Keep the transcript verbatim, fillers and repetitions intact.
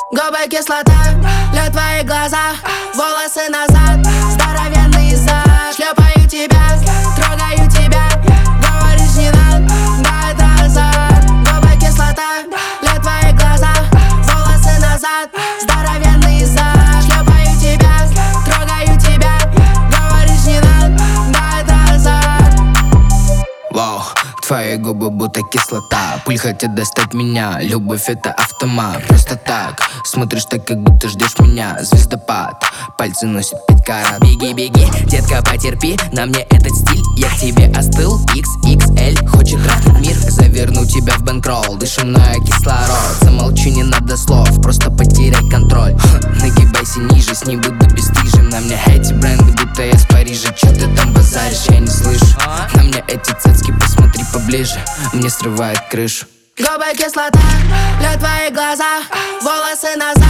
Губы кислота, лед в твоих глазах, волосы назад, здоровенный зад. Шлепаю тебя, трогаю тебя, говоришь не надо, да это азарт. Губы кислота, лед в твоих глазах, волосы назад, здоровенный зад. Шлепаю тебя, трогаю тебя, говоришь не надо, да это азарт. Вау, твои губы будто кислота. Пыль хотят достать меня, любовь это автомат. Просто так, смотришь так, как будто ждешь меня. Звездопад, пальцы носят пять карат. Беги, беги, детка, потерпи, на мне этот стиль. Я к тебе остыл, икс икс эль. Хочет трахнуть мир, заверну тебя в бэнкролл. Дышу на кислород, замолчи, не надо слов, просто потеряй контроль. Ха, нагибайся ниже, с ней буду бесстыжим. На мне эти бренды, будто я с Парижа. Чё ты там базаришь, я не слышу. На мне эти цацки, посмотри поближе, мне срывает крышу. Губы кислота, лед в твоих глазах, волосы назад,